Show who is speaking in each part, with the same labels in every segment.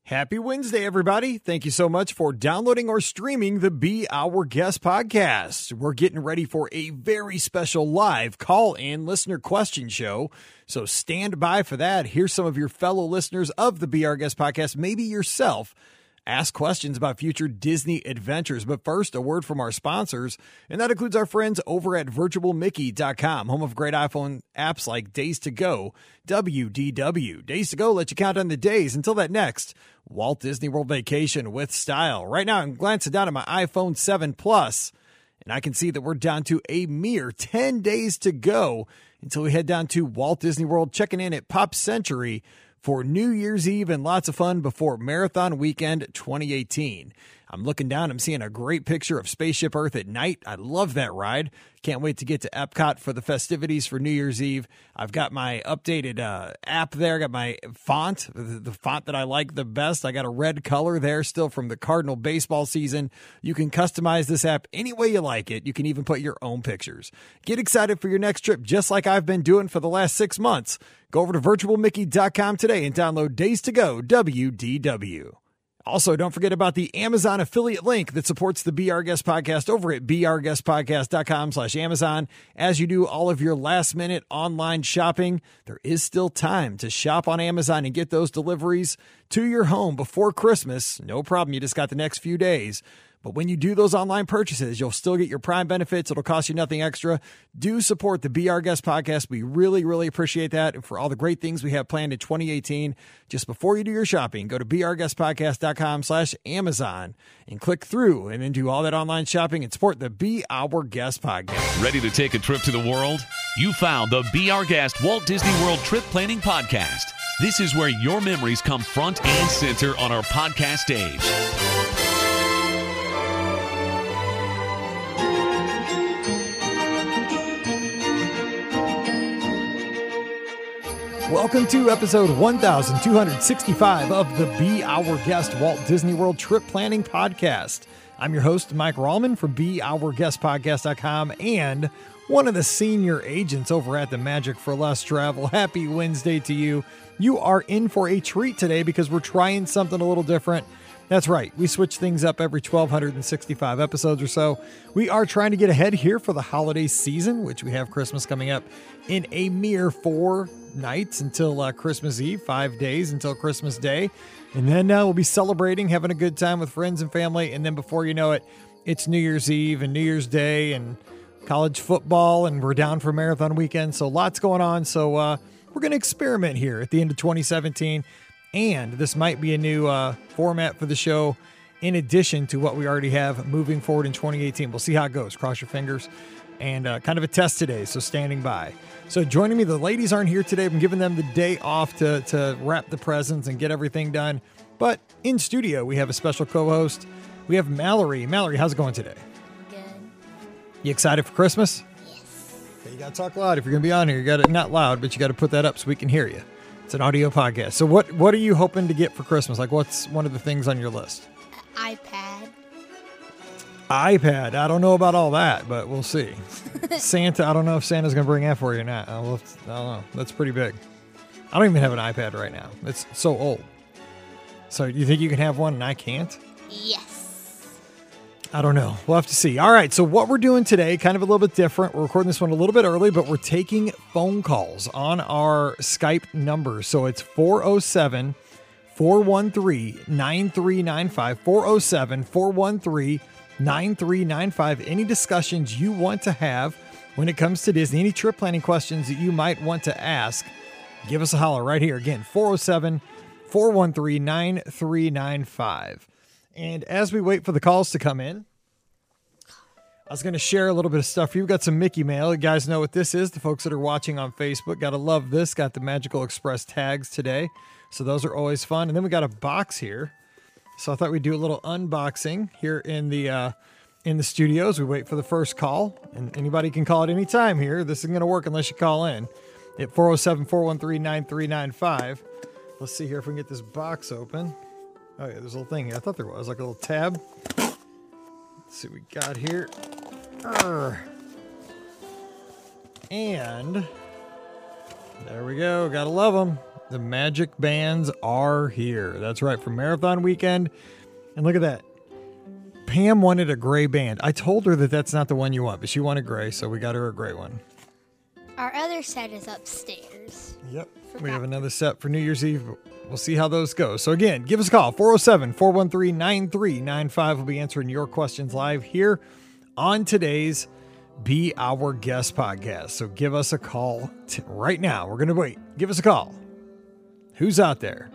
Speaker 1: Happy Wednesday, everybody. Thank you so much for downloading or streaming the Be Our Guest podcast. We're getting ready for a very special live call-in listener question show, so stand by for that. Here's some of your fellow listeners of the Be Our Guest podcast, maybe yourself, ask questions about future Disney adventures. But first, a word from our sponsors, and that includes our friends over at virtualmickey.com, home of great iPhone apps like Days to Go, WDW. Days to Go let you count on the days until that next Walt Disney World vacation with style. Right now, I'm glancing down at my iPhone 7 Plus, and I can see that we're down to a mere 10 days to go until we head down to Walt Disney World, checking in at Pop Century for New Year's Eve and lots of fun before Marathon Weekend 2018. I'm looking down, I'm seeing a great picture of Spaceship Earth at night. I love that ride. Can't wait to get to Epcot for the festivities for New Year's Eve. I've got my updated app there. I got my font, the font that I like the best. I got a red color there still from the Cardinal baseball season. You can customize this app any way you like it. You can even put your own pictures. Get excited for your next trip, just like I've been doing for the last 6 months. Go over to virtualmickey.com today and download Days to Go WDW. Also, don't forget about the Amazon affiliate link that supports the Be Our Guest podcast over at beourguestpodcast.com/Amazon. As you do all of your last-minute online shopping, there is still time to shop on Amazon and get those deliveries to your home before Christmas. No problem. You just got the next few days. But when you do those online purchases, you'll still get your Prime benefits. It'll cost you nothing extra. Do support the Be Our Guest podcast. We really, really appreciate that. And for all the great things we have planned in 2018, just before you do your shopping, go to beourguestpodcast.com/Amazon and click through and then do all that online shopping and support the Be Our Guest podcast.
Speaker 2: Ready to take a trip to the world? You found the Be Our Guest Walt Disney World Trip Planning Podcast. This is where your memories come front and center on our podcast stage.
Speaker 1: Welcome to episode 1265 of the Be Our Guest Walt Disney World Trip Planning Podcast. I'm your host, Mike Rallman from BeOurGuestPodcast.com and one of the senior agents over at the Magic for Less Travel. Happy Wednesday to you. You are in for a treat today because we're trying something a little different. That's right. We switch things up every 1,265 episodes or so. We are trying to get ahead here for the holiday season, which we have Christmas coming up in a mere 4 nights until Christmas Eve, 5 days until Christmas Day. And then we'll be celebrating, having a good time with friends and family. And then before you know it, it's New Year's Eve and New Year's Day and college football, and we're down for Marathon Weekend. So lots going on. So we're going to experiment here at the end of 2017. And this might be a new format for the show in addition to what we already have moving forward in 2018. We'll see how it goes. Cross your fingers. And kind of a test today, so standing by. So joining me, the ladies aren't here today. I'm giving them the day off to wrap the presents and get everything done. But in studio, we have a special co-host. We have Mallory. Mallory, how's it going today?
Speaker 3: Good.
Speaker 1: You excited for Christmas?
Speaker 3: Yes.
Speaker 1: Okay, you got to talk loud. If you're going to be on here, you got to, not loud, but you got to put that up so we can hear you. It's an audio podcast. So what are you hoping to get for Christmas? Like, what's one of the things on your list?
Speaker 3: iPad.
Speaker 1: iPad. I don't know about all that, but we'll see. Santa. I don't know if Santa's going to bring that for you or not. I don't know. That's pretty big. I don't even have an iPad right now. It's so old. So you think you can have one and I can't?
Speaker 3: Yes.
Speaker 1: I don't know. We'll have to see. All right. So what we're doing today, kind of a little bit different. We're recording this one a little bit early, but we're taking phone calls on our Skype number. So it's 407-413-9395, 407-413-9395. Any discussions you want to have when it comes to Disney, any trip planning questions that you might want to ask, give us a holler right here. Again, 407-413-9395. And as we wait for the calls to come in, I was going to share a little bit of stuff for you. We've got some Mickey Mail. You guys know what this is. The folks that are watching on Facebook got to love this. Got the Magical Express tags today. So those are always fun. And then we got a box here. So I thought we'd do a little unboxing here in the studios. We wait for the first call. And anybody can call at any time here. This isn't going to work unless you call in at 407-413-9395. Let's see here if we can get this box open. Oh, yeah, there's a little thing here. I thought there was like a little tab. Let's see what we got here. And there we go. Gotta love them. The Magic Bands are here. That's right, for Marathon Weekend. And look at that. Pam wanted a gray band. I told her that that's not the one you want, but she wanted gray, so we got her a gray one.
Speaker 3: Our other set is upstairs.
Speaker 1: Yep. We have another set for New Year's Eve. We'll see how those go. So again, give us a call. 407-413-9395. We'll be answering your questions live here on today's Be Our Guest podcast. So give us a call right now. We're going to wait. Give us a call. Who's out there?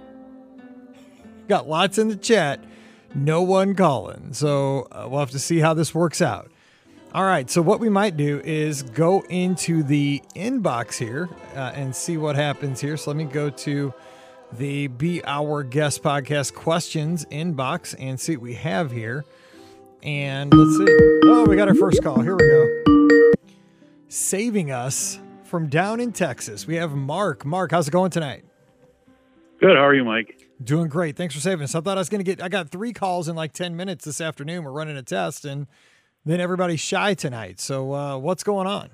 Speaker 1: Got lots in the chat. No one calling. So we'll have to see how this works out. All right. So what we might do is go into the inbox here and see what happens here. So let me go to the Be Our Guest podcast questions inbox and see what we have here. And let's see. Oh, we got our first call. Here we go. Saving us from down in Texas, we have Mark. Mark, how's it going tonight?
Speaker 4: Good. How are you, Mike?
Speaker 1: Doing great. Thanks for saving us. I thought I was going to I got 3 calls in like 10 minutes this afternoon. We're running a test, and then everybody's shy tonight. So what's going on?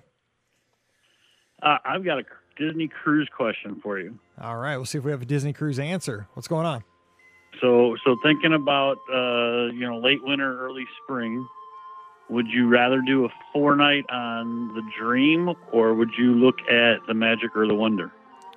Speaker 4: I've got a Disney cruise question for you.
Speaker 1: All right. We'll see if we have a Disney cruise answer. What's going on?
Speaker 4: So thinking about, late winter, early spring, would you rather do a 4-night on the Dream, or would you look at the Magic or the Wonder?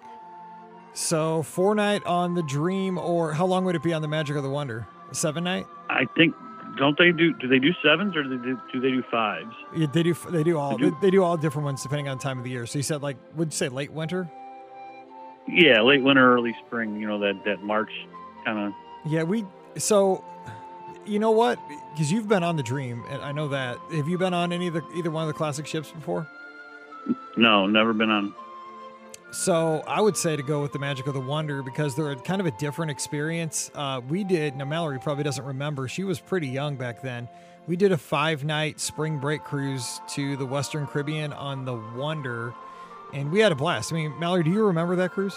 Speaker 1: So 4-night on the Dream, or how long would it be on the Magic or the Wonder? A 7-night?
Speaker 4: I think, do they do 7s, or do they do 5s?
Speaker 1: Yeah, they do all different ones depending on time of the year. So you said, like, would you say late winter?
Speaker 4: Yeah, late winter, early spring, that March kind of.
Speaker 1: Yeah, so you know what? Because you've been on the Dream, and I know that. Have you been on either one of the classic ships before?
Speaker 4: No, never been on.
Speaker 1: So I would say to go with the Magic or the Wonder because they're kind of a different experience. We did, now Mallory probably doesn't remember, she was pretty young back then. We did a 5-night spring break cruise to the Western Caribbean on the Wonder, and we had a blast. I mean, Mallory, do you remember that cruise?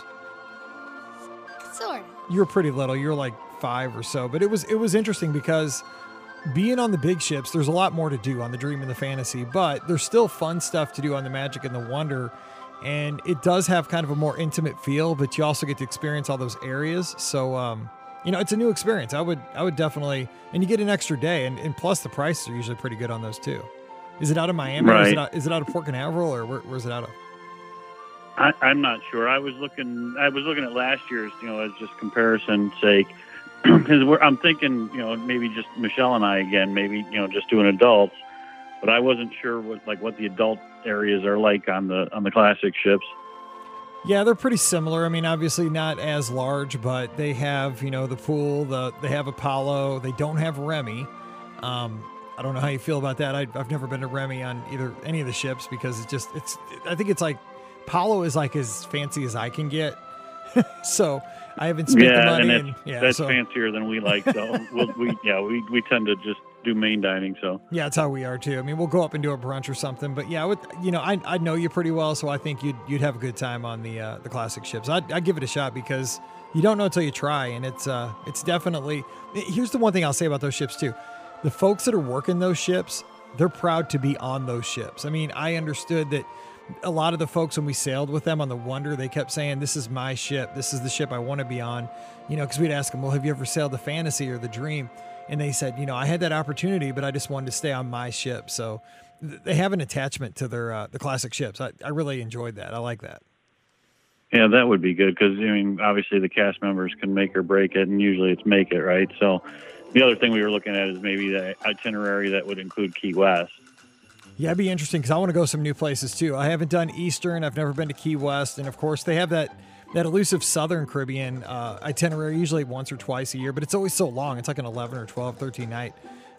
Speaker 3: Sort of.
Speaker 1: You were pretty little. You were like 5 or so, but it was interesting because being on the big ships, there's a lot more to do on the Dream and the Fantasy, but there's still fun stuff to do on the Magic and the Wonder. And it does have kind of a more intimate feel, but you also get to experience all those areas. So, it's a new experience. I would definitely, and you get an extra day, and plus the prices are usually pretty good on those too. Is it out of Miami?
Speaker 4: Right.
Speaker 1: Or is it out of Port Canaveral, or where's it out of?
Speaker 4: I'm not sure. I was looking at last year's, as just comparison sake, because I'm thinking, maybe just Michelle and I again, maybe, just doing adults. But I wasn't sure what the adult areas are like on the classic ships.
Speaker 1: Yeah, they're pretty similar. I mean, obviously not as large, but they have, the pool, they have Apollo. They don't have Remy. I don't know how you feel about that. I've never been to Remy on any of the ships because I think it's like Apollo is like as fancy as I can get. So I haven't spent the money.
Speaker 4: That's fancier than we like. So we tend to just do main dining. So
Speaker 1: yeah, that's how we are too. I mean, we'll go up and do a brunch or something. But yeah, I know you pretty well, so I think you'd have a good time on the classic ships. I'd give it a shot because you don't know until you try, and it's definitely. Here's the one thing I'll say about those ships too: the folks that are working those ships, they're proud to be on those ships. I mean, I understood that. A lot of the folks when we sailed with them on the Wonder, they kept saying, "This is my ship. This is the ship I want to be on." Because we'd ask them, "Well, have you ever sailed the Fantasy or the Dream?" And they said, "I had that opportunity, but I just wanted to stay on my ship." So they have an attachment to their the classic ships. I really enjoyed that. I like that.
Speaker 4: Yeah, that would be good because obviously the cast members can make or break it, and usually it's make it, right? So the other thing we were looking at is maybe the itinerary that would include Key West.
Speaker 1: Yeah, it'd be interesting because I want to go some new places too. I haven't done Eastern. I've never been to Key West. And of course, they have that elusive Southern Caribbean itinerary usually once or twice a year, but it's always so long. It's like an 11 or 12, 13 night.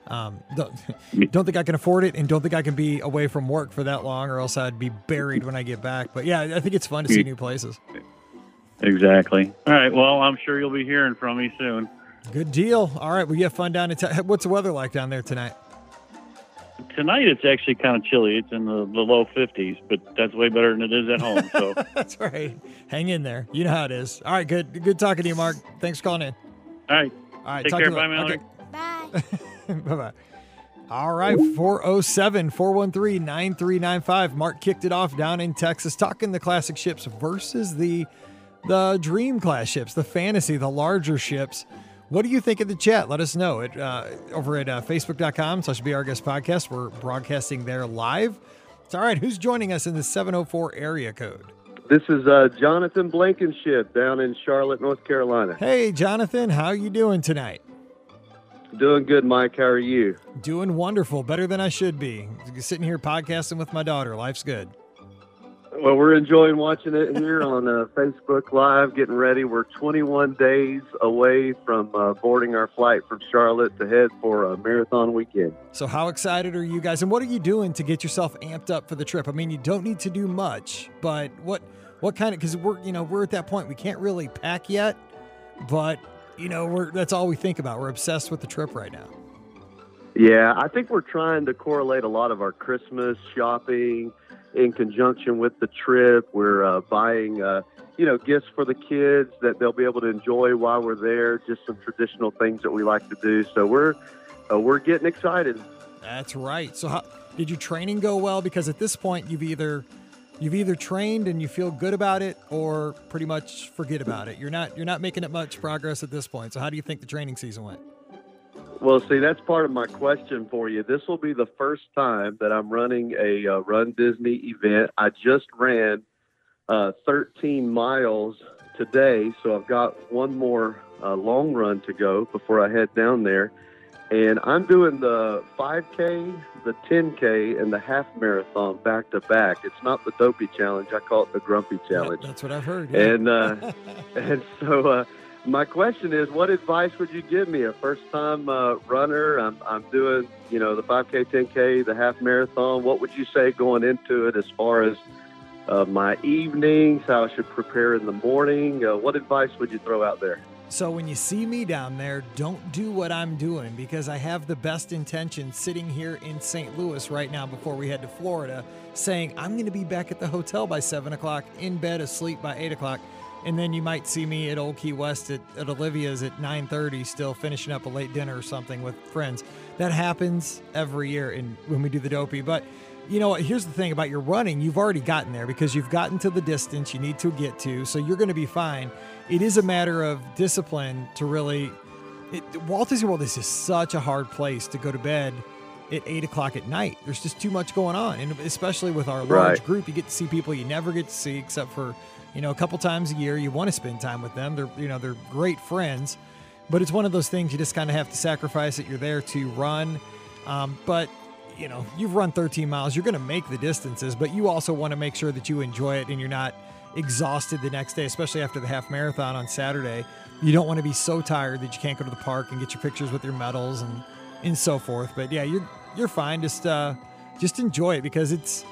Speaker 1: Don't think I can afford it and don't think I can be away from work for that long or else I'd be buried when I get back. But yeah, I think it's fun to see new places.
Speaker 4: Exactly. All right. Well, I'm sure you'll be hearing from me soon.
Speaker 1: Good deal. All right. Well, you have fun down in what's the weather like down there tonight?
Speaker 4: Tonight it's actually kind of chilly. It's in the low 50s, but that's way better than it is at home. So
Speaker 1: that's right. Hang in there. You know how it is. All right, good talking to you, Mark. Thanks for calling in.
Speaker 4: All right. Take care. Bye,
Speaker 3: Mallory.
Speaker 1: Okay.
Speaker 3: Bye.
Speaker 1: Bye-bye. All right, 407-413-9395. Mark kicked it off down in Texas, talking the classic ships versus the the Dream Class ships, the Fantasy, the larger ships. What do you think of the chat? Let us know over at facebook.com/BeOurGuestPodcast. We're broadcasting there live. It's all right. Who's joining us in the 704 area code?
Speaker 5: This is Jonathan Blankenship down in Charlotte, North Carolina.
Speaker 1: Hey, Jonathan. How you doing tonight?
Speaker 5: Doing good, Mike. How are you?
Speaker 1: Doing wonderful. Better than I should be. Sitting here podcasting with my daughter. Life's good.
Speaker 5: Well, we're enjoying watching it here on Facebook Live, getting ready. We're 21 days away from boarding our flight from Charlotte to head for a marathon weekend.
Speaker 1: So how excited are you guys? And what are you doing to get yourself amped up for the trip? I mean, you don't need to do much, but what kind of, because we're at that point, we can't really pack yet, but that's all we think about. We're obsessed with the trip right now.
Speaker 5: Yeah, I think we're trying to correlate a lot of our Christmas shopping in conjunction with the trip. We're buying, gifts for the kids that they'll be able to enjoy while we're there. Just some traditional things that we like to do. So we're getting excited.
Speaker 1: That's right. So how did your training go well? Because at this point, you've either trained and you feel good about it, or pretty much forget about it. You're not making it much progress at this point. So how do you think the training season went?
Speaker 5: Well, see, that's part of my question for you. This will be the first time that I'm running a Run Disney event. I just ran 13 miles today, so I've got one more long run to go before I head down there. And I'm doing the 5K, the 10K, and the half marathon back to back. It's not the Dopey Challenge. I call it the Grumpy Challenge.
Speaker 1: That's what I've heard. Yeah.
Speaker 5: And so my question is, what advice would you give me? A first-time runner. I'm doing, the 5K, 10K, the half marathon. What would you say going into it as far as my evenings, how I should prepare in the morning? What advice would you throw out there?
Speaker 1: So when you see me down there, don't do what I'm doing, because I have the best intentions sitting here in St. Louis right now before we head to Florida, saying I'm going to be back at the hotel by 7 o'clock, in bed, asleep by 8 o'clock. And then you might see me at Old Key West at Olivia's at 9:30, still finishing up a late dinner or something with friends. That happens every year when we do the Dopey. But you know what? Here's the thing about your running. You've already gotten there because you've gotten to the distance you need to get to. So you're going to be fine. It is a matter of discipline to really Walt Disney World is just such a hard place to go to bed at 8 o'clock at night. There's just too much going on. And especially with our large group, you get to see people you never get to see except for, a couple times a year. You want to spend time with them. They're great friends, but it's one of those things you just kind of have to sacrifice that you're there to run. But you've run 13 miles. You're going to make the distances, but you also want to make sure that you enjoy it and you're not exhausted the next day, especially after the half marathon on Saturday. You don't want to be so tired that you can't go to the park and get your pictures with your medals and so forth. But yeah, you're fine. Just enjoy it, because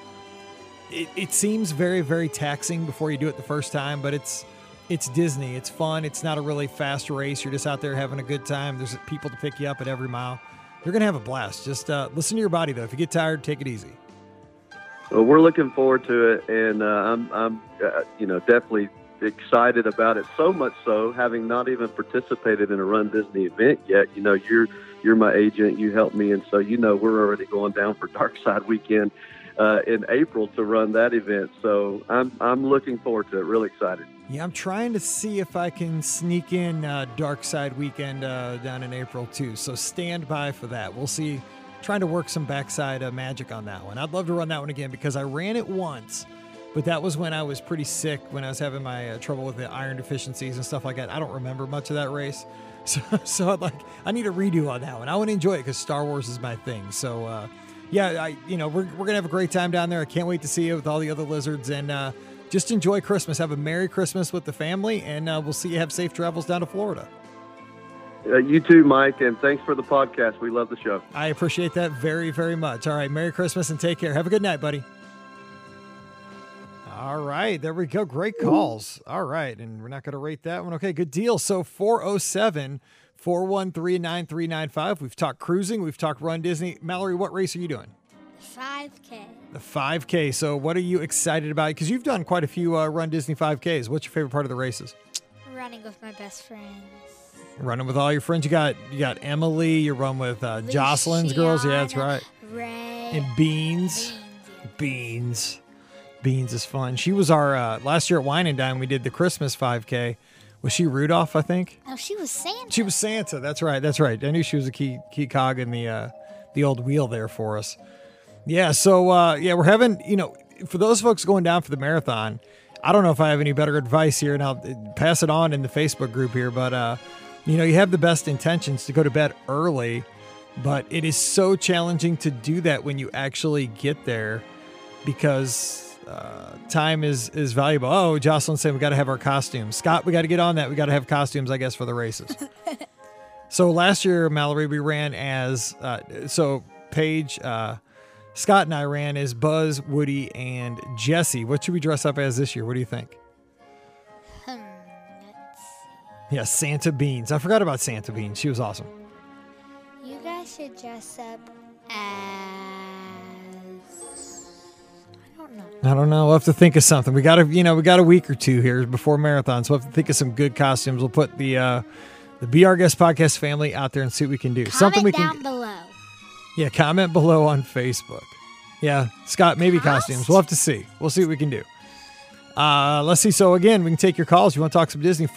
Speaker 1: it seems very, very taxing before you do it the first time, but it's Disney. It's fun. It's not a really fast race. You're just out there having a good time. There's people to pick you up at every mile. You're going to have a blast. Just listen to your body, though. If you get tired, take it easy.
Speaker 5: Well, we're looking forward to it, and I'm definitely excited about it. So much so, having not even participated in a Run Disney event yet. You're my agent. You helped me, and so we're already going down for Dark Side Weekend in April to run that event. So I'm looking forward to it. Really excited.
Speaker 1: Yeah, I'm trying to see if I can sneak in Dark Side Weekend down in April too. So stand by for that. We'll see. Trying to work some backside magic on that one. I'd love to run that one again, because I ran it once, but that was when I was pretty sick, when I was having my trouble with the iron deficiencies and stuff like that. I don't remember much of that race. So I need a redo on that one. I want to enjoy it because Star Wars is my thing. So yeah, we're going to have a great time down there. I can't wait to see you with all the other lizards, and just enjoy Christmas. Have a Merry Christmas with the family, and we'll see you have safe travels down to Florida.
Speaker 5: You too, Mike, and thanks for the podcast. We love the show.
Speaker 1: I appreciate that very, very much. All right, Merry Christmas and take care. Have a good night, buddy. All right, there we go. Great calls. All right, and we're not going to rate that one. Okay, good deal. So 407-413-9395. We've talked cruising. We've talked Run Disney. Mallory, what race are you doing?
Speaker 3: 5K.
Speaker 1: The 5K. So what are you excited about? Because you've done quite a few Run Disney 5Ks. What's your favorite part of the races?
Speaker 3: Running with my best friends.
Speaker 1: Running with all your friends. You got Emily. You run with Jocelyn's girls. Yeah, that's right.
Speaker 3: Ray.
Speaker 1: And Beans. Beans. Beans is fun. She was our last year at Wine and Dine. We did the Christmas 5K. Was she Rudolph? I think.
Speaker 3: Oh, she was Santa.
Speaker 1: She was Santa. That's right. That's right. I knew she was a key cog in the old wheel there for us. Yeah. So we're having, for those folks going down for the marathon, I don't know if I have any better advice here, and I'll pass it on in the Facebook group here. But you have the best intentions to go to bed early, but it is so challenging to do that when you actually get there, because time is valuable. Oh, Jocelyn said we got to have our costumes. Scott, we got to get on that. We got to have costumes, I guess, for the races. So last year, Mallory, we ran as Paige, Scott and I ran as Buzz, Woody, and Jesse. What should we dress up as this year? What do you think?
Speaker 3: Let's see.
Speaker 1: Yeah, Santa Beans. I forgot about Santa Beans. She was awesome.
Speaker 3: You guys should dress up as...
Speaker 1: I don't know. We'll have to think of something. We got a week or two here before marathons. We'll have to think of some good costumes. We'll put the Be Our Guest podcast family out there and see what we can do.
Speaker 3: Comment down below.
Speaker 1: Yeah, comment below on Facebook. Yeah, Scott, maybe costumes. We'll have to see. We'll see what we can do. Let's see. So, again, we can take your calls. You want to talk some Disney,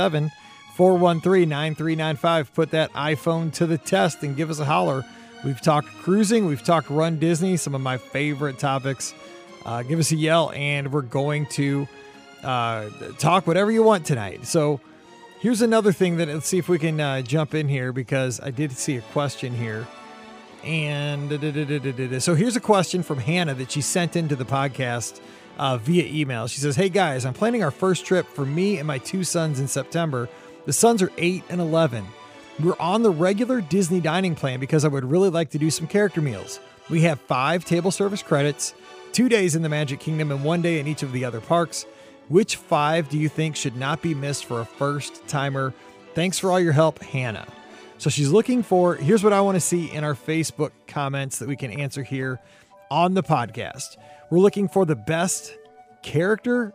Speaker 1: 407-413-9395. Put that iPhone to the test and give us a holler. We've talked cruising. We've talked Run Disney, some of my favorite topics. Give us a yell, and we're going to talk whatever you want tonight. So here's another thing that let's see if we can jump in here, because I did see a question here. And so here's a question from Hannah that she sent into the podcast via email. She says, "Hey guys, I'm planning our first trip for me and my two sons in September. The sons are 8 and 11. We're on the regular Disney dining plan because I would really like to do some character meals. We have 5 table service credits, 2 days in the Magic Kingdom, and 1 day in each of the other parks. Which 5 do you think should not be missed for a first timer? Thanks for all your help, Hannah." So she's looking for, here's what I want to see in our Facebook comments that we can answer here on the podcast. We're looking for the best character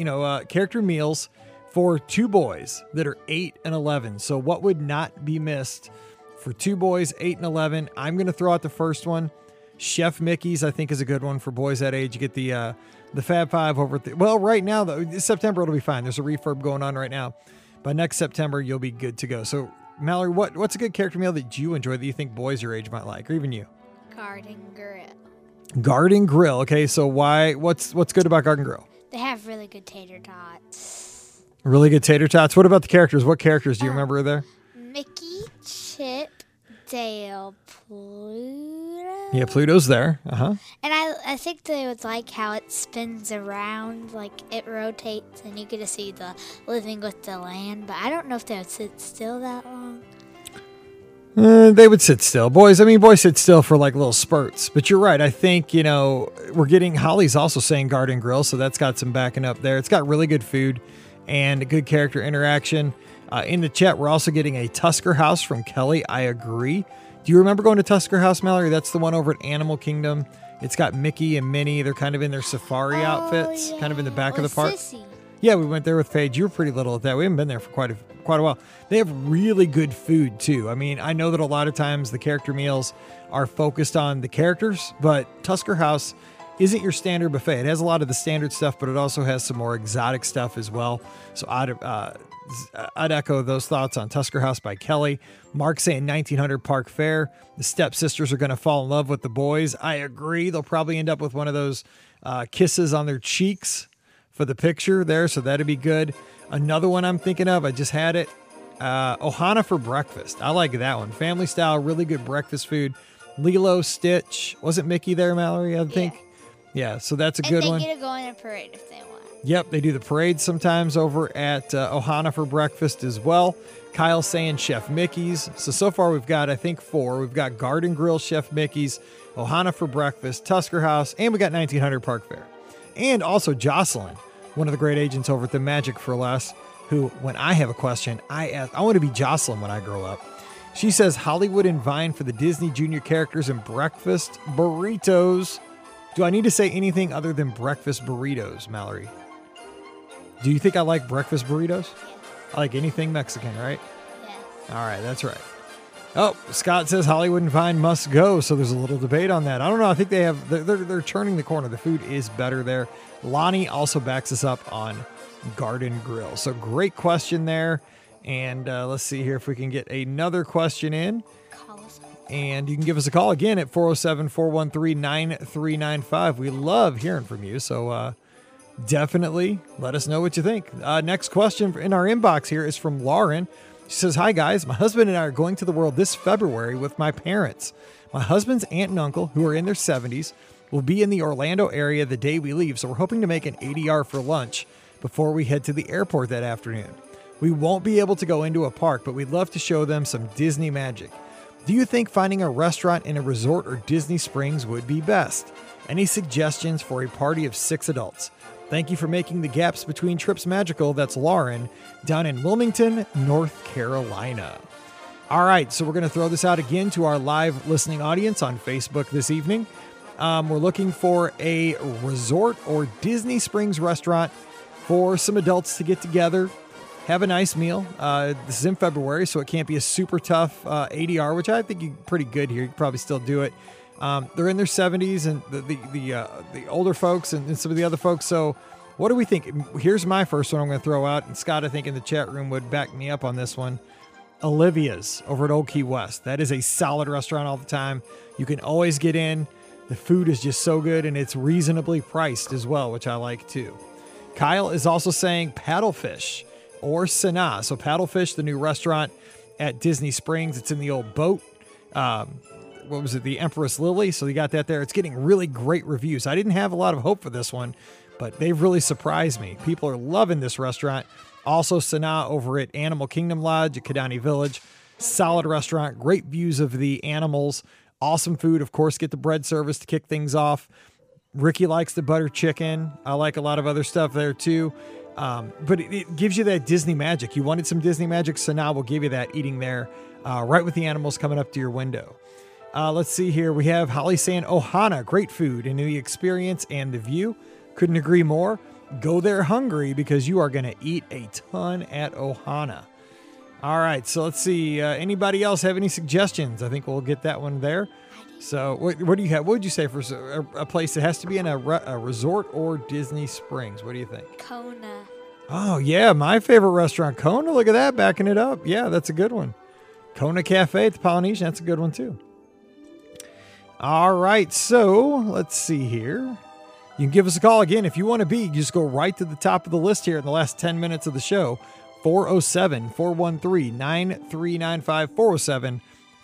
Speaker 1: meals for 2 boys that are 8 and 11. So what would not be missed for 2 boys, 8 and 11? I'm going to throw out the first one. Chef Mickey's, I think, is a good one for boys that age. You get the Fab Five over at right now, though, this September it'll be fine. There's a refurb going on right now. By next September, you'll be good to go. So, Mallory, what's a good character meal that you enjoy that you think boys your age might like, or even you?
Speaker 3: Garden Grill.
Speaker 1: Garden Grill. Okay, so what's good about Garden Grill?
Speaker 3: They have really good tater tots.
Speaker 1: Really good tater tots. What about the characters? What characters do you remember there?
Speaker 3: Mickey, Chip, Dale, Pluto.
Speaker 1: Yeah, Pluto's there. Uh-huh.
Speaker 3: And I think they would like how it spins around, like it rotates, and you get to see the living with the land. But I don't know if they would sit still that long.
Speaker 1: They would sit still. Boys sit still for like little spurts. But you're right. I think, we're getting, Holly's also saying Garden Grill, so that's got some backing up there. It's got really good food and a good character interaction. In the chat, we're also getting a Tusker House from Kelly. I agree. Do you remember going to Tusker House, Mallory? That's the one over at Animal Kingdom. It's got Mickey and Minnie. They're kind of in their safari outfits, kind of in the back of the park.
Speaker 3: Sissy.
Speaker 1: Yeah, we went there with Paige. You were pretty little at that. We haven't been there for quite a while. They have really good food, too. I mean, I know that a lot of times the character meals are focused on the characters, but Tusker House isn't your standard buffet. It has a lot of the standard stuff, but it also has some more exotic stuff as well. So I'd echo those thoughts on Tusker House by Kelly. Mark saying 1900 Park Fair. The stepsisters are going to fall in love with the boys. I agree. They'll probably end up with one of those kisses on their cheeks for the picture there, so that'd be good. Another one I'm thinking of, I just had it. Ohana for breakfast. I like that one. Family style, really good breakfast food. Lilo, Stitch. Wasn't Mickey there, Mallory, I think? Yeah, so that's a good one.
Speaker 3: And they get to go in a parade if they want.
Speaker 1: Yep, they do the parade sometimes over at Ohana for breakfast as well. Kyle saying Chef Mickey's. So far we've got, I think, 4. We've got Garden Grill, Chef Mickey's, Ohana for breakfast, Tusker House, and we got 1900 Park Fair. And also Jocelyn, one of the great agents over at the Magic for Less, who, when I have a question, I ask, I want to be Jocelyn when I grow up. She says Hollywood and Vine for the Disney Junior characters and breakfast burritos. Do I need to say anything other than breakfast burritos, Mallory? Do you think I like breakfast burritos?
Speaker 3: Yes.
Speaker 1: I like anything Mexican, right?
Speaker 3: Yes.
Speaker 1: All right, that's right. Oh, Scott says Hollywood and Vine must go, so there's a little debate on that. I don't know. I think they're turning the corner. The food is better there. Lonnie also backs us up on Garden Grill. So great question there. And let's see here if we can get another question in. And you can give us a call again at 407-413-9395. We love hearing from you. So definitely let us know what you think. Next question in our inbox here is from Lauren. She says, hi, guys. My husband and I are going to the world this February with my parents. My husband's aunt and uncle, who are in their 70s, will be in the Orlando area the day we leave, so we're hoping to make an ADR for lunch before we head to the airport that afternoon. We won't be able to go into a park, but we'd love to show them some Disney magic. Do you think finding a restaurant in a resort or Disney Springs would be best? Any suggestions for a party of 6 adults? Thank you for making the gaps between trips magical. That's Lauren down in Wilmington, North Carolina. All right, so we're going to throw this out again to our live listening audience on Facebook this evening. We're looking for a resort or Disney Springs restaurant for some adults to get together, have a nice meal. This is in February, so it can't be a super tough ADR, which I think you're pretty good here. You can probably still do it. They're in their 70s, and the older folks and some of the other folks. So what do we think? Here's my first one I'm going to throw out, and Scott, I think, in the chat room would back me up on this one. Olivia's over at Old Key West. That is a solid restaurant all the time. You can always get in. The food is just so good, and it's reasonably priced as well, which I like too. Kyle is also saying Paddlefish or Sanaa. So Paddlefish, the new restaurant at Disney Springs. It's in the old boat. What was it? The Empress Lily. So you got that there. It's getting really great reviews. I didn't have a lot of hope for this one, but they've really surprised me. People are loving this restaurant. Also Sanaa over at Animal Kingdom Lodge at Kidani Village. Solid restaurant. Great views of the animals. Awesome food. Of course, get the bread service to kick things off. Ricky likes the butter chicken. I like a lot of other stuff there too. But it gives you that Disney magic. You wanted some Disney magic, Sanaa will give you that eating there right with the animals coming up to your window. Let's see here. We have Holly saying Ohana, great food and the experience and the view. Couldn't agree more. Go there hungry because you are going to eat a ton at Ohana. All right, so let's see. Anybody else have any suggestions? I think we'll get that one there. So what do you have? What would you say for a place that has to be in a resort or Disney Springs? What do you think?
Speaker 3: Kona.
Speaker 1: Oh, yeah, my favorite restaurant, Kona. Look at that, backing it up. Yeah, that's a good one. Kona Cafe at the Polynesian, that's a good one too. All right, so let's see here. You can give us a call again if you want to be. You just go right to the top of the list here in the last 10 minutes of the show. 407-413-9395.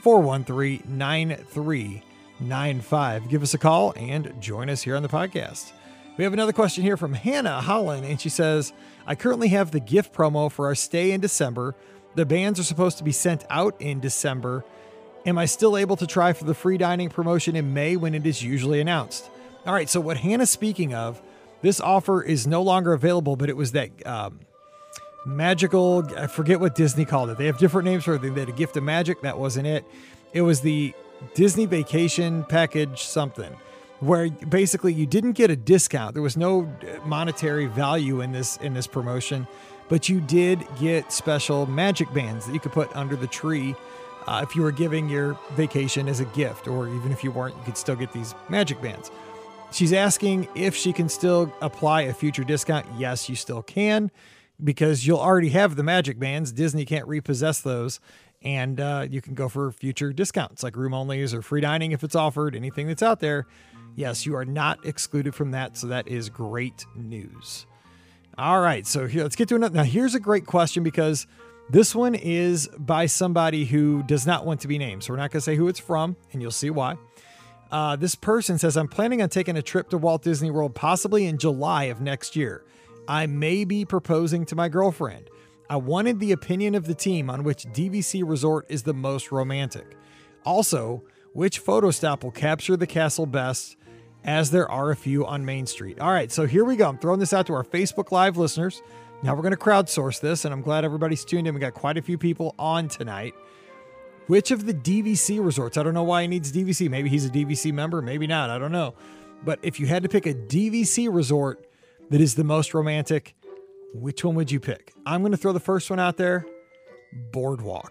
Speaker 1: 413-9395. Give us a call and join us here on the podcast. We have another question here from Hannah Holland, and she says, I currently have the gift promo for our stay in December. The bands are supposed to be sent out in December. Am I still able to try for the free dining promotion in May when it is usually announced? All right, so what Hannah's speaking of, this offer is no longer available, but it was that magical, I forget what Disney called it. They have different names for it. They had a gift of magic. That wasn't it. It was the Disney vacation package something, where basically you didn't get a discount. There was no monetary value in this promotion, but you did get special magic bands that you could put under the tree if you were giving your vacation as a gift, or even if you weren't, you could still get these magic bands. She's asking if she can still apply a future discount. Yes, you still can, because you'll already have the magic bands. Disney can't repossess those, and you can go for future discounts like room onlys or free dining if it's offered, anything that's out there. Yes, you are not excluded from that, so that is great news. All right, so here, let's get to another. Now, here's a great question, because this one is by somebody who does not want to be named, so we're not going to say who it's from, and you'll see why. This person says, I'm planning on taking a trip to Walt Disney World possibly in July of next year. I may be proposing to my girlfriend. I wanted the opinion of the team on which DVC resort is the most romantic. Also, which photo stop will capture the castle best, as there are a few on Main Street. All right, so here we go. I'm throwing this out to our Facebook Live listeners. Now we're going to crowdsource this, and I'm glad everybody's tuned in. We got quite a few people on tonight. Which of the DVC resorts? I don't know why he needs DVC. Maybe he's a DVC member, maybe not. I don't know. But if you had to pick a DVC resort that is the most romantic, which one would you pick? I'm going to throw the first one out there. Boardwalk.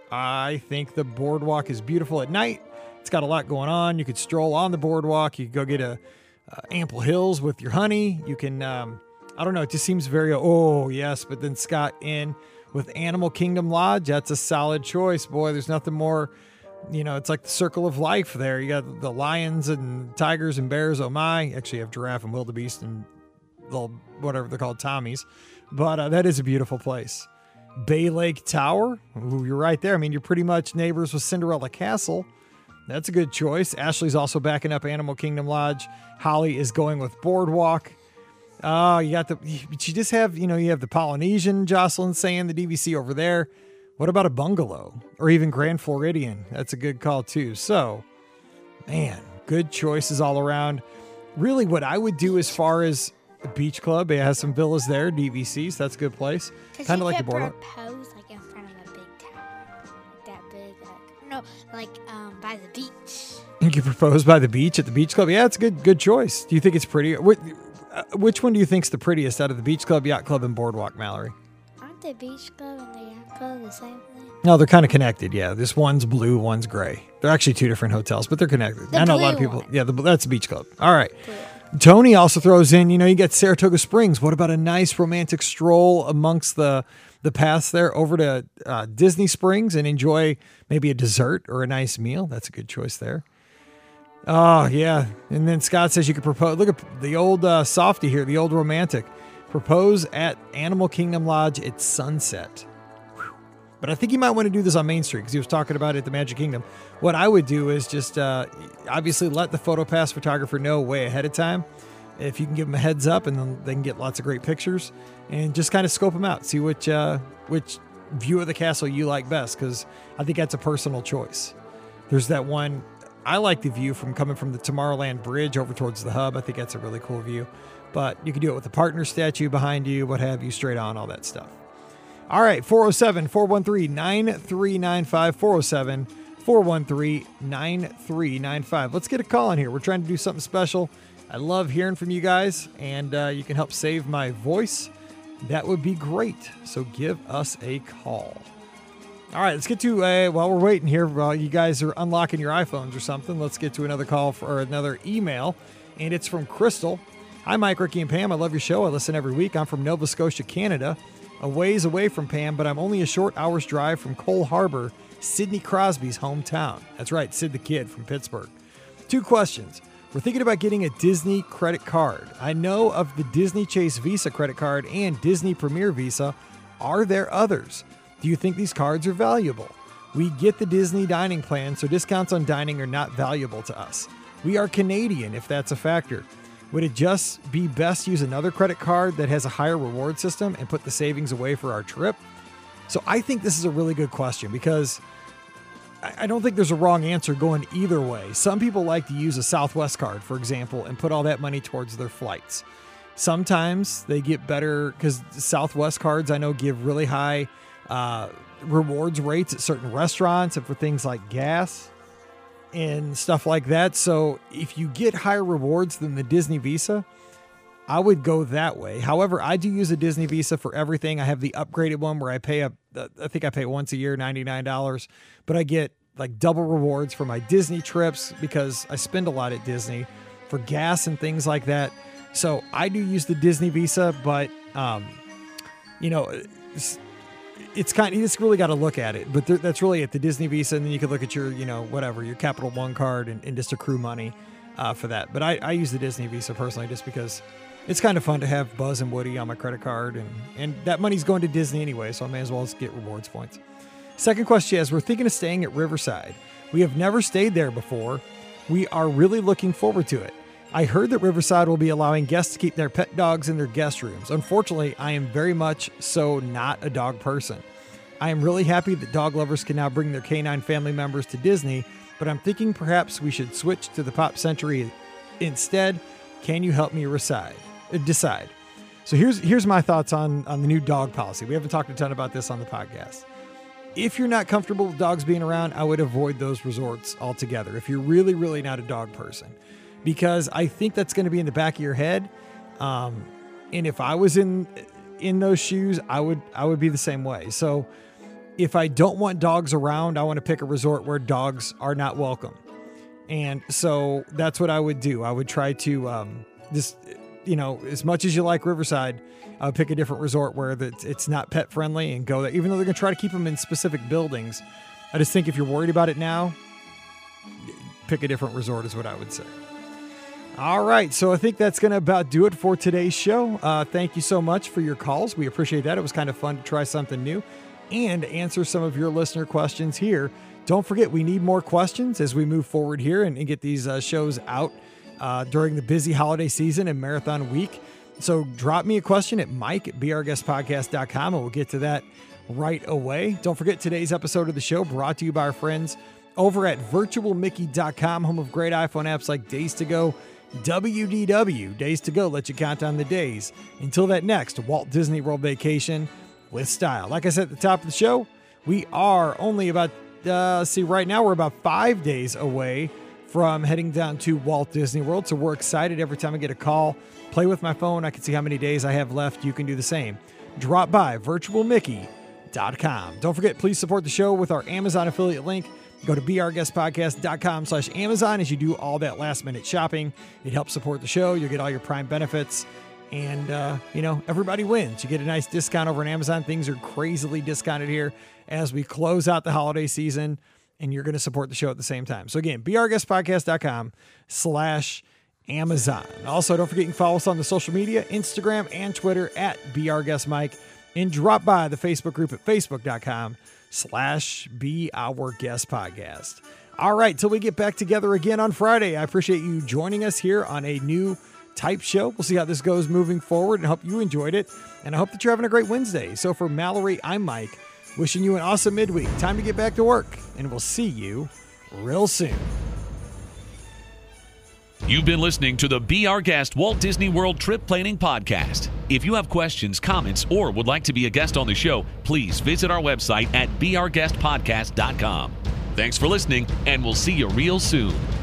Speaker 1: I think the boardwalk is beautiful at night. It's got a lot going on. You could stroll on the boardwalk. You could go get a Ample Hills with your honey. You can, I don't know, it just seems very, yes. But then Scott in with Animal Kingdom Lodge, that's a solid choice. Boy, there's nothing more, it's like the circle of life there. You got the lions and tigers and bears, oh my. Actually, you have giraffe and wildebeest and little, whatever they're called, Tommies. But that is a beautiful place. Bay Lake Tower, ooh, you're right there. I mean, you're pretty much neighbors with Cinderella Castle. That's a good choice. Ashley's also backing up Animal Kingdom Lodge. Holly is going with Boardwalk. But you just have, you have the Polynesian, Jocelyn saying, the DVC over there. What about a bungalow or even Grand Floridian? That's a good call too. So, man, good choices all around. Really what I would do as far as a beach club, it has some villas there, DVCs. That's a good place. Kind of like the boardwalk.
Speaker 3: Propose like in front of a big tower, like that big, by the beach.
Speaker 1: You can propose by the beach at the beach club. Yeah, it's a good choice. Do you think it's pretty? Which one do you think's the prettiest out of the beach club, yacht club, and boardwalk, Mallory?
Speaker 3: Aren't the beach club and the yacht club the same thing?
Speaker 1: No, they're kind of connected. Yeah, this one's blue, one's gray. They're actually two different hotels, but they're connected. I know a lot of people. One. Yeah, that's the beach club. All right. Blue. Tony also throws in, you got Saratoga Springs. What about a nice romantic stroll amongst the paths there over to Disney Springs and enjoy maybe a dessert or a nice meal? That's a good choice there. Oh, yeah. And then Scott says you could propose. Look at the old softie here, the old romantic. Propose at Animal Kingdom Lodge at sunset. Whew. But I think you might want to do this on Main Street because he was talking about it at the Magic Kingdom. What I would do is just obviously let the PhotoPass photographer know way ahead of time. If you can give them a heads up, and then they can get lots of great pictures, and just kind of scope them out. See which view of the castle you like best, because I think that's a personal choice. There's that one. I like the view from coming from the Tomorrowland Bridge over towards the hub. I think that's a really cool view. But you can do it with the partner statue behind you, what have you, straight on, all that stuff. All right, 407-413-9395, 407-413-9395. Let's get a call in here. We're trying to do something special. I love hearing from you guys, and you can help save my voice. That would be great. So give us a call. All right, let's get to, while we're waiting here, while you guys are unlocking your iPhones or something, let's get to another call or another email, and it's from Crystal. Hi, Mike, Ricky, and Pam. I love your show. I listen every week. I'm from Nova Scotia, Canada, a ways away from Pam, but I'm only a short hour's drive from Cole Harbor, Sidney Crosby's hometown. That's right, Sid the Kid from Pittsburgh. 2 questions. We're thinking about getting a Disney credit card. I know of the Disney Chase Visa credit card and Disney Premier Visa. Are there others? Do you think these cards are valuable? We get the Disney dining plan, so discounts on dining are not valuable to us. We are Canadian, if that's a factor. Would it just be best to use another credit card that has a higher reward system and put the savings away for our trip? So I think this is a really good question because I don't think there's a wrong answer going either way. Some people like to use a Southwest card, for example, and put all that money towards their flights. Sometimes they get better because Southwest cards I know give really high rewards rates at certain restaurants and for things like gas and stuff like that. So if you get higher rewards than the Disney Visa, I would go that way. However, I do use a Disney Visa for everything. I have the upgraded one where I pay I think I pay once a year, $99, but I get like double rewards for my Disney trips because I spend a lot at Disney for gas and things like that. So I do use the Disney Visa, but it's kind of, you just really got to look at it, but that's really at the Disney Visa. And then you could look at your, your Capital One card and just accrue money for that. But I use the Disney Visa personally, just because it's kind of fun to have Buzz and Woody on my credit card, and that money's going to Disney anyway. So I may as well get rewards points. Second question is, we're thinking of staying at Riverside. We have never stayed there before. We are really looking forward to it. I heard that Riverside will be allowing guests to keep their pet dogs in their guest rooms. Unfortunately, I am very much so not a dog person. I am really happy that dog lovers can now bring their canine family members to Disney, but I'm thinking perhaps we should switch to the Pop Century instead. Can you help me decide? So here's my thoughts on the new dog policy. We haven't talked a ton about this on the podcast. If you're not comfortable with dogs being around, I would avoid those resorts altogether if you're really, really not a dog person. Because I think that's going to be in the back of your head. And if I was in those shoes, I would be the same way. So if I don't want dogs around, I want to pick a resort where dogs are not welcome. And so that's what I would do. I would try to as much as you like Riverside, I would pick a different resort where it's not pet friendly and go there, even though they're going to try to keep them in specific buildings. I just think if you're worried about it now, pick a different resort is what I would say. All right, so I think that's going to about do it for today's show. Thank you so much for your calls. We appreciate that. It was kind of fun to try something new and answer some of your listener questions here. Don't forget, we need more questions as we move forward here and get these shows out during the busy holiday season and marathon week. So drop me a question at mike@beourguestpodcast.com, and we'll get to that right away. Don't forget, today's episode of the show brought to you by our friends over at virtualmickey.com, home of great iPhone apps like Days to Go, WDW. Days to Go let you count down the days until that next Walt Disney World vacation with style. Like I said at the top of the show, we are only about, right now we're about 5 days away from heading down to Walt Disney World. So we're excited every time I get a call. Play with my phone. I can see how many days I have left. You can do the same. Drop by virtualmickey.com. Don't forget, please support the show with our Amazon affiliate link. Go to beourguestpodcast.com/Amazon as you do all that last minute shopping. It helps support the show. You'll get all your Prime benefits. And, everybody wins. You get a nice discount over on Amazon. Things are crazily discounted here as we close out the holiday season, and you're going to support the show at the same time. So again, beourguestpodcast.com/Amazon. Also, don't forget you can follow us on the social media, Instagram and Twitter at beourguestmike, and drop by the Facebook group at facebook.com/beourguestpodcast. All right, till we get back together again on Friday, I appreciate you joining us here on a new type show. We'll see how this goes moving forward, and I hope you enjoyed it. And I hope that you're having a great Wednesday. So for Mallory, I'm Mike, wishing you an awesome midweek. Time to get back to work, and we'll see you real soon.
Speaker 2: You've been listening to the Be Our Guest Walt Disney World Trip Planning Podcast. If you have questions, comments, or would like to be a guest on the show, please visit our website at beourguestpodcast.com. Thanks for listening, and we'll see you real soon.